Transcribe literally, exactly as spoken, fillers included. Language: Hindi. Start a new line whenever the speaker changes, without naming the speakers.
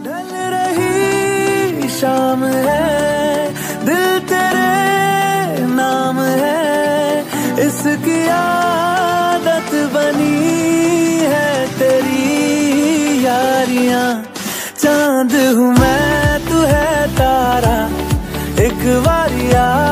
ढल रही शाम है, दिल तेरे नाम है, इसकी आदत बनी है तेरी यारियां। चांद हूँ मैं, तू है तारा, एक बार यार